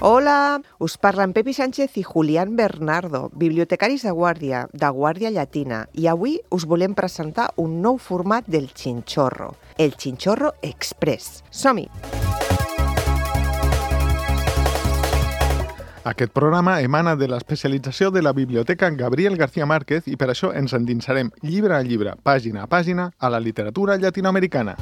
Hola, us parlen Pepi Sánchez i Julián Bernardo, bibliotecaris de Guàrdia Llatina, i avui us volem presentar un nou format del Chinchorro, el Chinchorro Express. Som-hi! Aquest programa emana de l'especialització de la Biblioteca Gabriel García Márquez i per això ens endinsarem llibre a llibre, pàgina a pàgina, a la literatura llatinoamericana.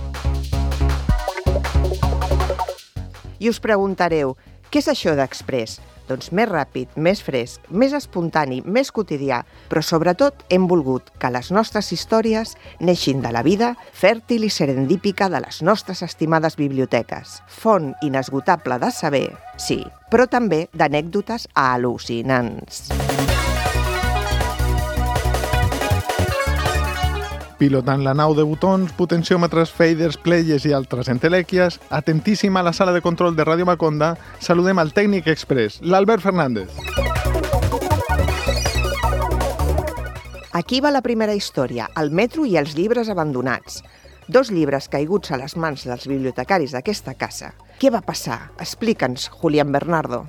I us preguntareu, què és això d'express? Doncs més ràpid, més fresc, més espontani, més quotidià, però sobretot hem volgut que les nostres històries neixin de la vida fèrtil i serendípica de les nostres estimades biblioteques. Font inesgotable de saber, sí, però també d'anècdotes al·lucinants. Pilotant la nau de botons, potenciòmetres, faders, players i altres entelèquies, atentíssim a la sala de control de Ràdio Maconda, saludem al tècnic express, l'Albert Fernández. Aquí va la primera història, el metro i els llibres abandonats. 2 llibres caiguts a les mans dels bibliotecaris d'aquesta casa. Què va passar? Explica'ns, Julián Bernardo.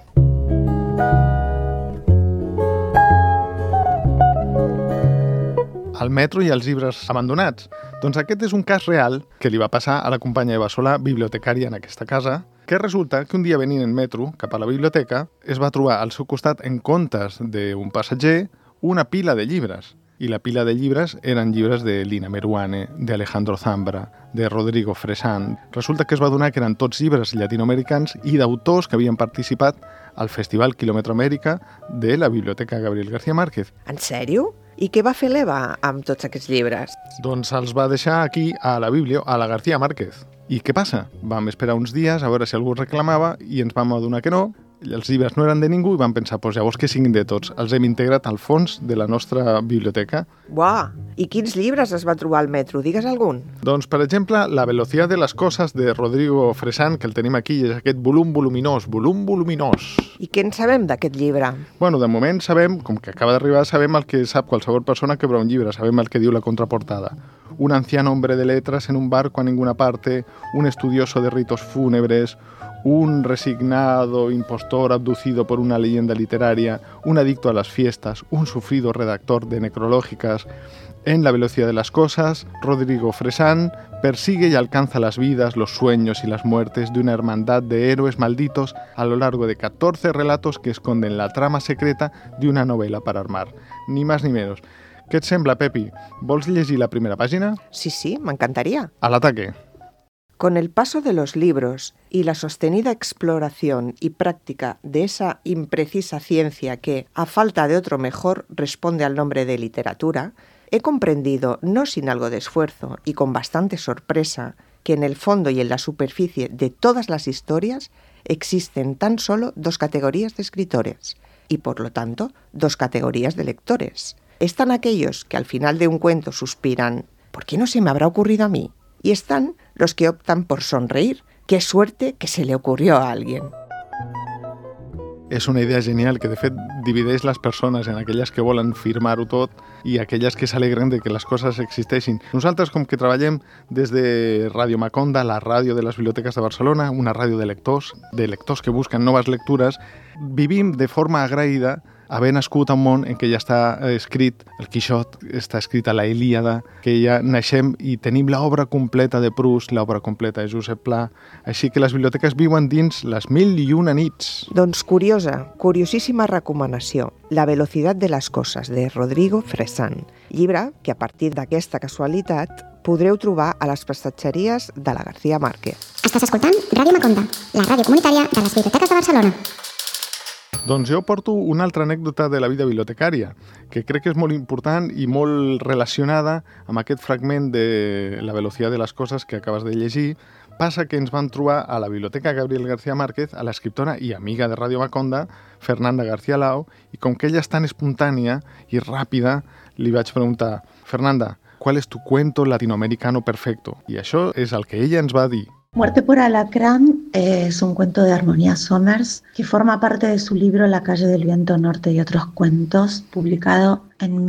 El metro i els llibres abandonats. Doncs aquest és un cas real que li va passar a la companya Eva Solà, bibliotecària en aquesta casa, que resulta que un dia venint en metro cap a la biblioteca es va trobar al seu costat, en comptes d'un passatger, una pila de llibres. I la pila de llibres eren llibres de Lina Meruane, de Alejandro Zambra, de Rodrigo Fresán. Resulta que es va adonar que eren tots llibres llatinoamericans i d'autors que havien participat al Festival Kilòmetro Amèrica de la Biblioteca Gabriel García Márquez. En sèrio? I què va fer l'Eva amb tots aquests llibres? Doncs els va deixar aquí, a la Bíblia, a la García Márquez. I què passa? Vam esperar uns dies a veure si algú reclamava i ens vam adonar que no. Els llibres no eren de ningú i vam pensar, doncs llavors que siguin de tots. Els hem integrat al fons de la nostra biblioteca. Uau! I quins llibres es va trobar al metro? Digues algun. Doncs, per exemple, La velocidad de las cosas de Rodrigo Fresán, que el tenim aquí, és aquest volum voluminós. I què en sabem d'aquest llibre? Bueno, de moment sabem, com que acaba d'arribar, sabem el que sap qualsevol persona que obre un llibre, sabem el que diu la contraportada. Un anciano hombre de letras en un barco a ninguna parte, un estudioso de ritos fúnebres, un resignado impostor abducido por una leyenda literaria, un adicto a las fiestas, un sufrido redactor de necrológicas. En La velocidad de las cosas, Rodrigo Fresán persigue y alcanza las vidas, los sueños y las muertes de una hermandad de héroes malditos a lo largo de 14 relatos que esconden la trama secreta de una novela para armar. Ni más ni menos. Què et sembla, Pepi? Vols llegir la primera pàgina? Sí, m'encantaría. A l'ataque. Con el paso de los libros y la sostenida exploración y práctica de esa imprecisa ciencia que, a falta de otro mejor, responde al nombre de literatura, he comprendido, no sin algo de esfuerzo y con bastante sorpresa, que en el fondo y en la superficie de todas las historias existen tan solo 2 categorías de escritores y, por lo tanto, 2 categorías de lectores. Están aquellos que al final de un cuento suspiran «¿Por qué no se me habrá ocurrido a mí?». Y están los que optan por sonreír. ¡Qué suerte que se le ocurrió a alguien! És una idea genial que, de fet, divideix les persones en aquelles que volen firmar-ho tot i aquelles que s'alegren de que les coses existeixin. Nosaltres, com que treballem des de Ràdio Maconda, la ràdio de les biblioteques de Barcelona, una ràdio de lectors que busquen noves lectures, vivim de forma agraïda haver nascut a un món en què ja està escrit el Quixot, està escrita la Ilíada, que ja naixem i tenim l'obra completa de Proust, l'obra completa de Josep Pla, així que les biblioteques viuen dins les 1001 nits. Doncs curiosíssima recomanació, La velocidad de las cosas, de Rodrigo Fresán, llibre que a partir d'aquesta casualitat podreu trobar a les prestatgeries de la García Márquez. Estàs escoltant Ràdio Maconda, la ràdio comunitària de les biblioteques de Barcelona. Doncs jo porto una altra anècdota de la vida bibliotecària, que crec que és molt important i molt relacionada amb aquest fragment de La velocidad de las cosas que acabes de llegir. Passa que ens vam trobar a la Biblioteca Gabriel García Márquez a l'escriptora i amiga de Ràdio Maconda, Fernanda García Lao, i com que ella és tan espontània i ràpida, li vaig preguntar: Fernanda, ¿cuál es tu cuento latinoamericano perfecto? I això és el que ella ens va dir. Muerte por alacrán es un cuento de Harmonia Somers que forma parte de su libro La calle del viento norte y otros cuentos, publicado en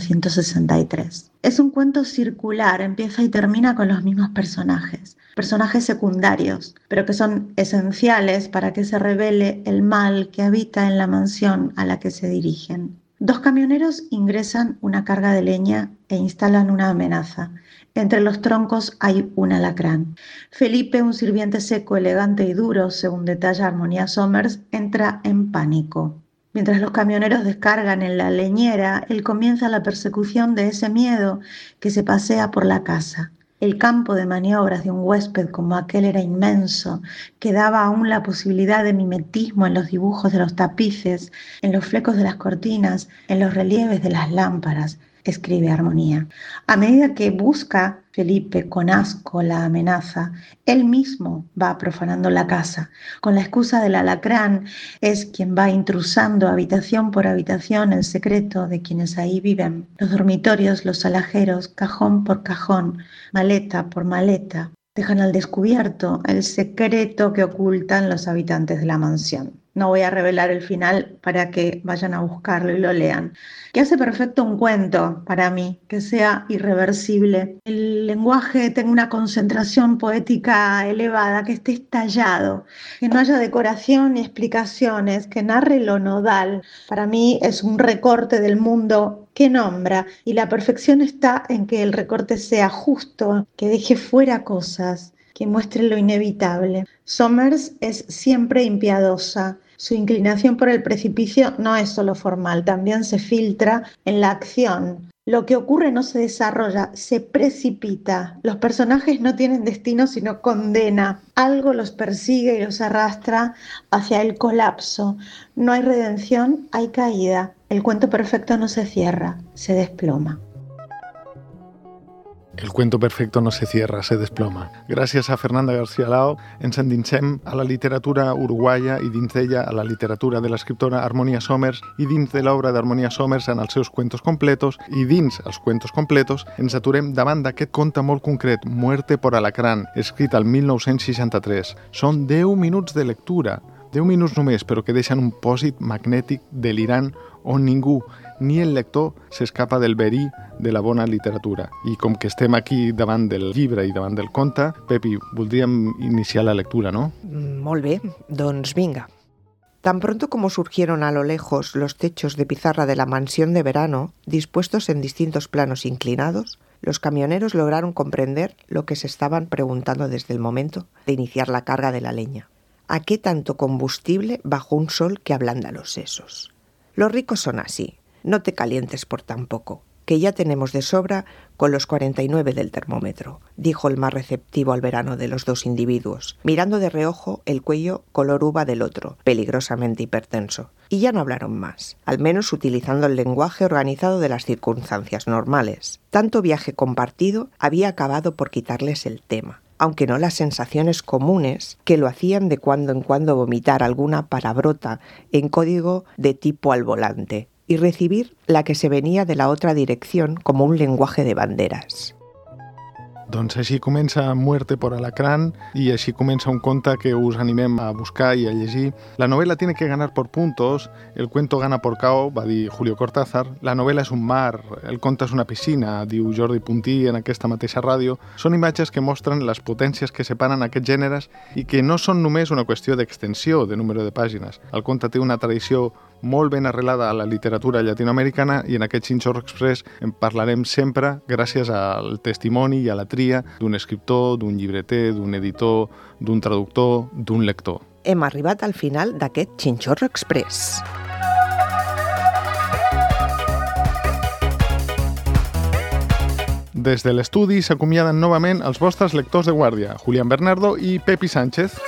1963. Es un cuento circular, empieza y termina con los mismos personajes secundarios, pero que son esenciales para que se revele el mal que habita en la mansión a la que se dirigen. 2 camioneros ingresan una carga de leña e instalan una amenaza. Entre los troncos hay un alacrán. Felipe, un sirviente seco, elegante y duro, según detalla Harmonia Somers, entra en pánico. Mientras los camioneros descargan en la leñera, él comienza la persecución de ese miedo que se pasea por la casa. El campo de maniobras de un huésped como aquel era inmenso, que daba aún la posibilidad de mimetismo en los dibujos de los tapices, en los flecos de las cortinas, en los relieves de las lámparas, escribe Harmonia. A medida que busca Felipe con asco la amenaza, él mismo va profanando la casa. Con la excusa del alacrán, es quien va intrusando habitación por habitación el secreto de quienes ahí viven. Los dormitorios, los alajeros, cajón por cajón, maleta por maleta, dejan al descubierto el secreto que ocultan los habitantes de la mansión. No voy a revelar el final para que vayan a buscarlo y lo lean. Que hace perfecto un cuento para mí, que sea irreversible. El lenguaje tenga una concentración poética elevada, que esté estallado, que no haya decoración ni explicaciones, que narre lo nodal. Para mí es un recorte del mundo que nombra, y la perfección está en que el recorte sea justo, que deje fuera cosas, que muestre lo inevitable. Somers es siempre impiadosa. Su inclinación por el precipicio no es solo formal, también se filtra en la acción. Lo que ocurre no se desarrolla, se precipita. Los personajes no tienen destino sino condena. Algo los persigue y los arrastra hacia el colapso. No hay redención, hay caída. El cuento perfecto no se cierra, se desploma. El cuento perfecto no se cierra, se desploma. Gràcies a Fernanda García Lao ens endinsem a la literatura uruguaia i dins d'ella a la literatura de l'escriptora Harmonia Somers i dins de l'obra d'Harmonia Somers en els seus cuentos completos i dins els cuentos completos ens aturem davant d'aquest conte molt concret, Muerte por alacrán, escrit al 1963. Són 10 minuts de lectura, 10 minuts només, però que deixen un pòsit magnètic delirant on ningú, ni el lector, s'escapa del verí de la bona literatura. I com que estem aquí davant del llibre i davant del conte, Pepi, voldríem iniciar la lectura, ¿no? Molt bé, doncs vinga. Tan pronto como surgieron a lo lejos los techos de pizarra de la mansión de verano, dispuestos en distintos planos inclinados, los camioneros lograron comprender lo que se estaban preguntando desde el momento de iniciar la carga de la leña. ¿A qué tanto combustible bajo un sol que ablanda los sesos? Los ricos son así. No te calientes por tan poco, que ya tenemos de sobra con los 49 del termómetro, dijo el más receptivo al verano de los 2 individuos, mirando de reojo el cuello color uva del otro, peligrosamente hipertenso. Y ya no hablaron más, al menos utilizando el lenguaje organizado de las circunstancias normales. Tanto viaje compartido había acabado por quitarles el tema, aunque no las sensaciones comunes que lo hacían de cuando en cuando vomitar alguna palabrota en código de tipo al volante y recibir la que se venía de la otra dirección como un lenguaje de banderas. Doncs així comença Muerte por alacrán i així comença un conte que us animem a buscar i a llegir. La novela tiene que ganar por puntos, el cuento gana por cao, va dir Julio Cortázar. La novela és un mar, el conte és una piscina, diu Jordi Puntí en aquesta mateixa ràdio. Són imatges que mostren les potències que separen aquests gèneres i que no són només una qüestió d'extensió, de número de pàgines. El conte té una tradició molt ben arrelada a la literatura llatinoamericana i en aquest Chinchorro Express en parlarem sempre gràcies al testimoni i a la tria d'un escriptor, d'un llibreter, d'un editor, d'un traductor, d'un lector. Hem arribat al final d'aquest Chinchorro Express. Des de l'estudi s'acomiaden novament els vostres lectors de guàrdia, Julián Bernardo i Pepi Sánchez.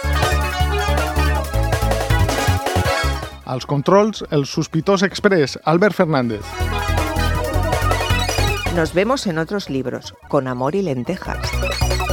Als controls, el sospitós express, Albert Fernández. Nos vemos en otros libros, con amor y lentejas.